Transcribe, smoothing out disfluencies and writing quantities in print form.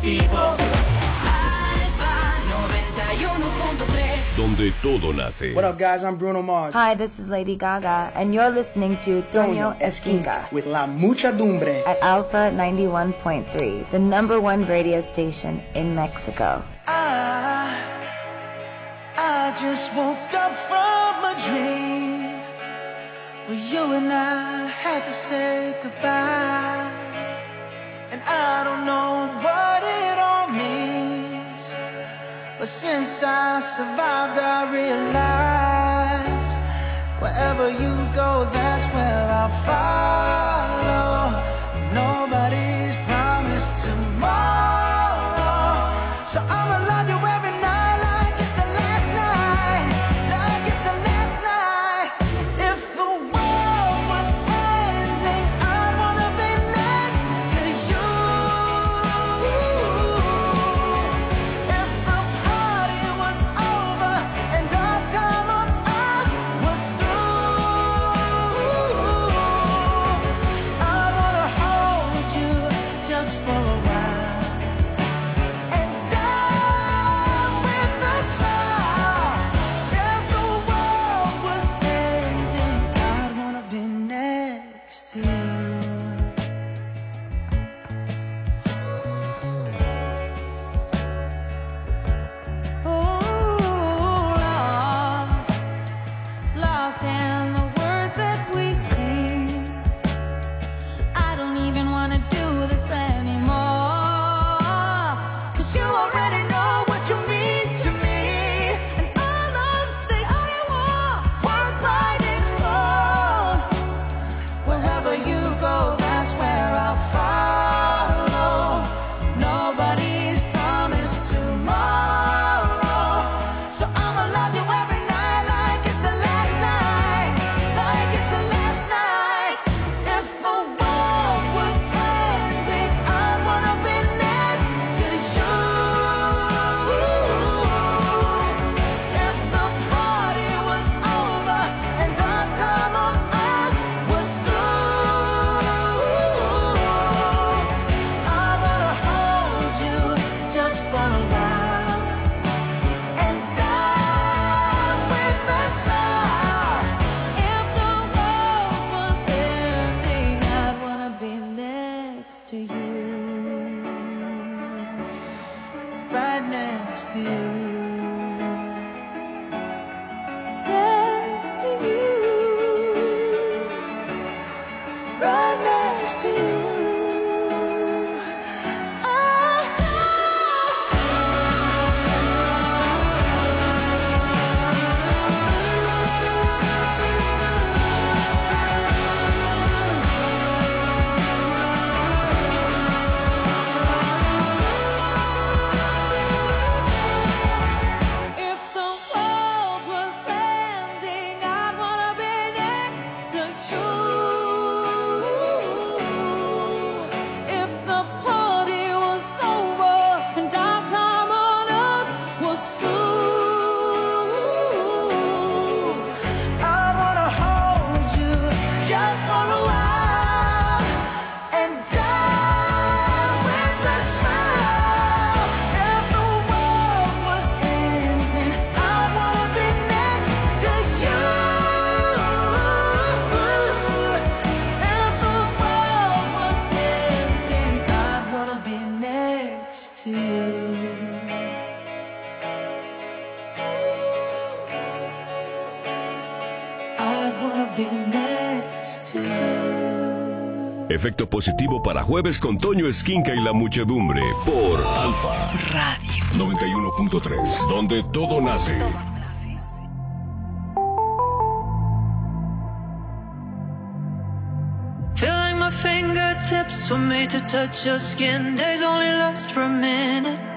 positivo. Alfa 91.3, donde todo nace. What up, guys? I'm Bruno Mars. Hi, this is Lady Gaga, and you're listening to Toño Esquinca with La Muchedumbre at Alpha 91.3, the #1 radio station in Mexico. I just woke up from a dream where you and I had to say goodbye, and I don't know what it all means, but since I survived I realized wherever you go, that's where I'll follow. Nobody's promised tomorrow, so I'ma love you every night like it's the last night, like it's the last night. If the world was ending, I'd wanna be next to you. If the party was over and our time on earth was through, I wanna hold you just for a while and die with a smile. If the world was ending, I'd wanna be next to you. Lost in the words that we sing. I don't even wanna do this anymore, 'cause you already know what you mean to me, and all those things I want worth writing for. Wherever you go, that's where I'll follow. Nobody's promised tomorrow, so I'ma love you every night like it's the last night, like it's the last night. If the world was ending, I'd wanna be next to you. If the party was over and our time on earth was through, I wanna hold you just for a while and die with a smile. If the world was ending, I'd wanna be next to you, right next to you, next to you, right next to you. If the world was ending, I'd wanna be next to you. If the party was over and our time on earth was through, I'd wanna hold you just for a while and die with a smile. If the world was ending, I'd wanna be next to you. If the world was ending, I'd wanna be next to you. I'd wanna be next to you. Efecto positivo para jueves con Toño Esquinca y la Muchedumbre por Alfa Radio 91.3, donde todo nace. Feel like my fingertips were made to touch your skin. Days only last for a minute.